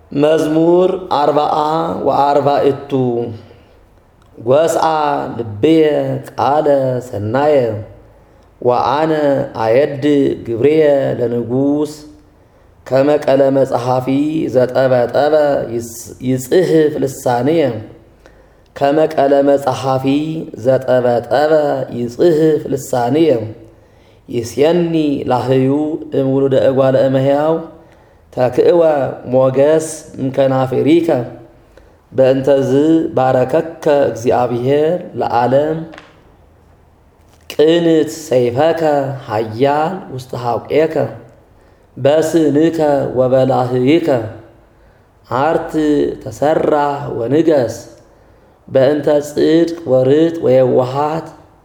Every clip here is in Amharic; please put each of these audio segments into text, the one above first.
مزمور 44 واسع لبيه قال سنايا وأنا أيد جبرية لنجوس كما كلام صحافي ذات أبا يصحف للثانية كما كلام صحافي ذات أبا يصحف للثانية يسيني لهيو مولود أقوال أمهياو تاكئوا موجس مكنافريكا بأنتز باركك እግዚአብሔር ለዓለም ቅንት ሰይፈከ ኃያል ውስጥ ሐውቄከ በስንከ ወበላህይከ አርት ተሰራ ወንገስ በእንተ ጽድቅ ወርት ወየዋሃት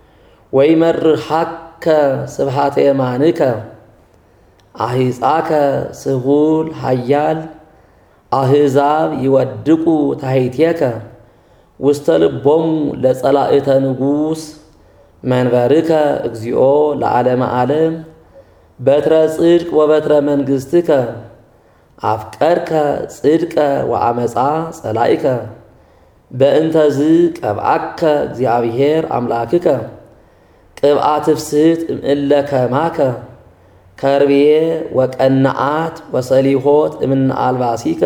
ወይመርሐከ ስብሐተ የማንከ አሂጻከ ስሁል ኃያል አህዛብ ይወድቁ ታሕቲከ ውስተ ልቦሙ ለጸላእተ ንጉሥ መንበርከ እግዚኦ ለዓለመ ዓለም በትረ ጽድቅ ወበትረ መንግሥትከ አፍቀርከ ጽድቀ ወአመፃ ጸላኢከ በእንተዝ ቀብአከ እግዚአብሔር አምላክከ ቅብአት ፍስሕት እምእለ ከማከ ከርቤ ወቀናዓት ወሰሊሆት እምን አልባሲከ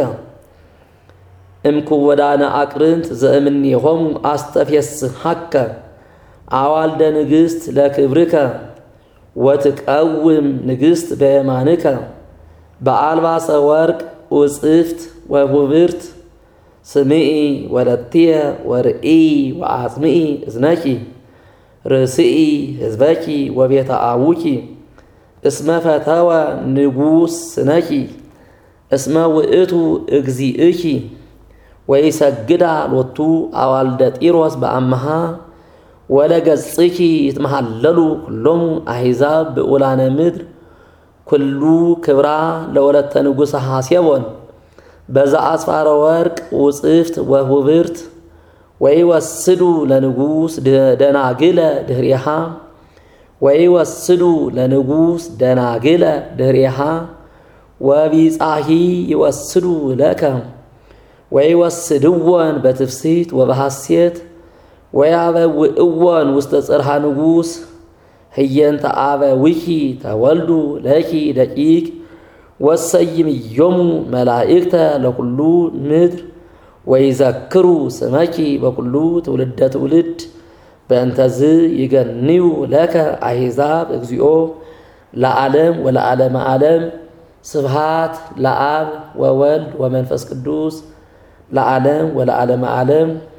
እምኩወዳነ አቅርንት ዘእምኔሆሙ አስተፍየስሐከ አዋልደ ንግሥት ለክብርከ ወትቀውም ንግሥት በየማንከ በአልባሰ ወርቅ ውጽፍት ወሁብርት ስምዒ ወለትየ ወርእይ ወአጽምዒ እዝነኪ ርእስኢ ሕዝበኪ ወቤተ አቡኪ እስመ ፈተወ ንጉሥ ስነኪ እስመ ውእቱ እግዚእኪ ወይሰግዳ ሎቱ አዋልደ ጢሮስ በአምሃ ወለገጽኪ ይትመሃለሉ ኩሎሙ አሕዛብ ብኡላነ ምድር ኩሉ ክብራ ለወለተ ንጉሠ ሐሴቦን በዛ አስፋረ ወርቅ ውጽፍት ወሁብርት ወይወስዱ ለንጉሥ ደናግለ ድህሬሃ ወይወስዱ ለንጉሥ ደናግለ ድህሬሃ ወቢጻሂ ይወስዱ ለከ ወይወስድወን በትፍሲት ወበሐሴት ወያበውእወን ውስተ ጽርሐ ንጉሥ ህየንተ አበዊኪ ተወልዱ ለኪ ደቂቅ ወሰይምዮሙ መላእክተ ለኩሉ ምድር ወይዘክሩ ስመኪ በኩሉ ትውልደ ትውልድ በእንተዝ ይገንዩ ለከ አሕዛብ እግዚኦ ለዓለም ወለዓለመ ዓለም ስብሐት ለአብ ወወልድ ወመንፈስ ቅዱስ ለዓለም ወለዓለመ ዓለም